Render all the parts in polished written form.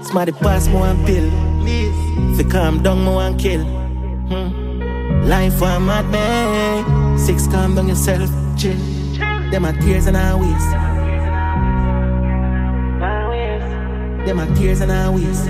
Somebody pass me one pill. If you calm down, me one kill. Life one mad man. 6, calm down yourself, chill. Them are tears and our waste. Them are tears and our waste.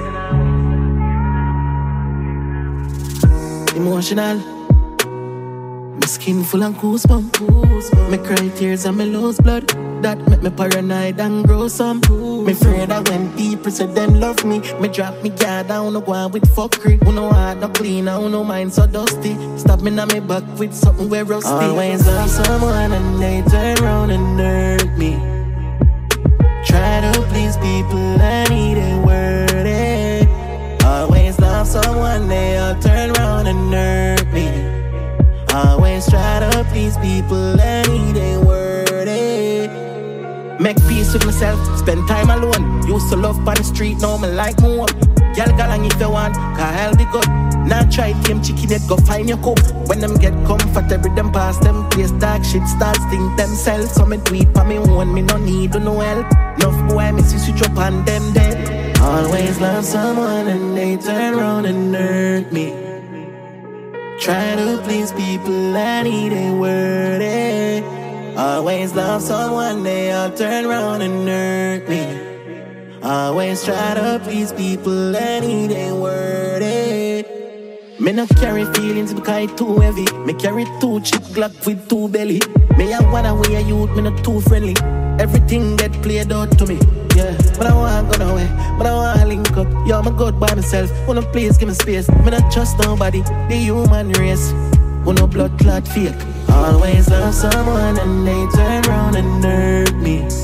Emotional. My skin full of goosebumps. Me cry tears and me lose blood. That make me paranoid and grow some. Me afraid that when people say them love me, me drop me guard down, no go on with fuckery. Who know heart no clean, who know mind so dusty. Stab me on me back with something where rusty. Always love someone and they turn round and hurt me. Try to please people, I need a word. Always love someone, they all turn round and hurt me. Always try to please people, I need a word. Make peace with myself, spend time alone. Used to love on the street, now me like more. Y'all galang if you want, cause I'll be good. Now try tame chicken head, go find your cook. When them get comfortable, them pass them place dark shit start stink themselves. So me do it for me own, me no need no help. Enough boy me see switch up on them dead. Always love someone and they turn round and hurt me. Try to please people, I need a word. Always love someone, they all turn round and hurt me. Always try to please people, I need a word. Me not carry feelings because it's too heavy. Me carry 2 chip Glock with 2 belly. Me a wanna way a youth, me not too friendly. Everything get played out to me, yeah. But I want to go away, but I want to link up. Yo, I'm good by myself, wanna please give me space. Me not trust nobody, the human race. Who no blood clot fake. Always love someone and they turn round and hurt me.